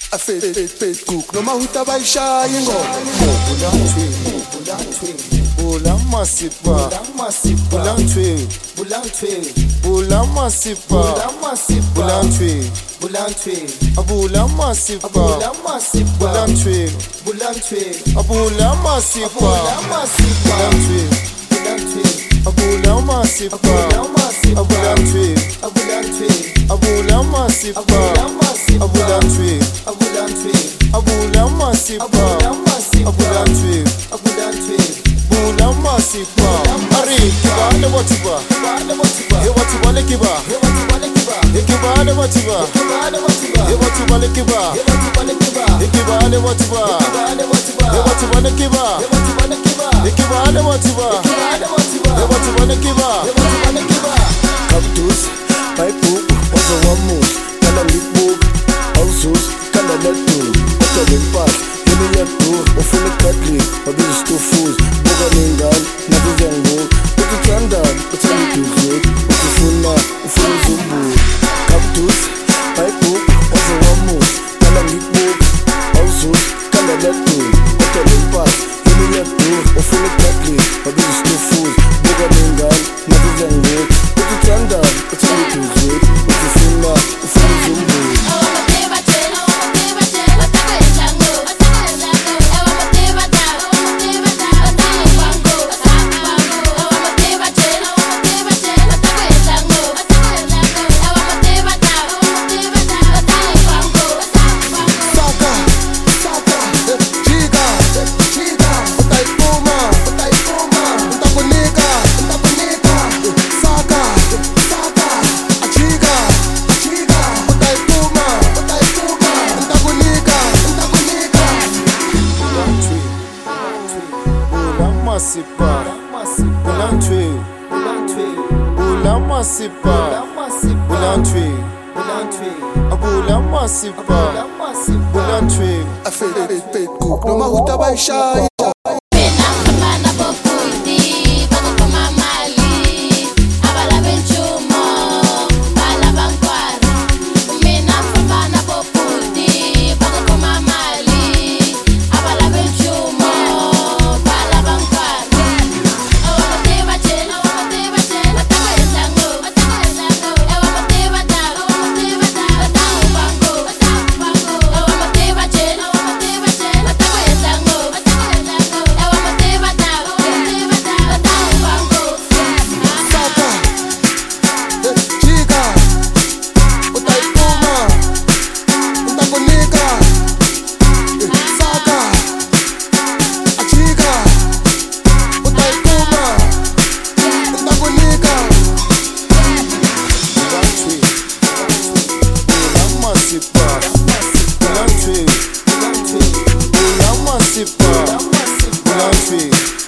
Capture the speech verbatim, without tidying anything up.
A faith, faith, faith cook. No matter what I shy and go. Bulan twin, bulan twin, bulan masipa, bulan masipa, bulan twin, bulan twin, bulan masipa, bulan masipa, bulan twin, bulan twin, bulan masipa, bulan masipa, bulan twin, bulan twin, bulan masipa, bulan masipa, bulan twin, bulan twin, bulan masipa, bulan masipa, bulan twin, bulan twin, bulan masipa, bulan masipa, bulan twin, bulan twin, bulan masipa, bulan masipa, bulan twin, bulan twin, bulan masipa. Ari kiba le watiba, he watiba le kiba, he kiba le watiba, he watiba le kiba, he kiba le watiba, he watiba le kiba, he kiba le watiba, he watiba le kiba. Cactus, paipu, wazo wamu, kala lipu, houses, kala letu, oka limpas, yemi yetu, ofule katli, wabizu stufus, boga ningal, nabu vyangu, utu tandan, utani kuzut, utufuna, ufuna zumbu. Cactus, paipu, wazo wamu, kala lipu, houses, kala letu, oka limpas, yemi yetu, ofule katli, wabizu stufus, boga ningal, nabu vyangu, utu tandan, utani kuzut, utufuna, ufuna zumbu. Masipa, bulan twin, bulan masipa, bulan twin, bulan masipa, bulan twin. A faith, faith, faith cook. No matter what I shy. Bulan twin, bulan masipa, bulan twin.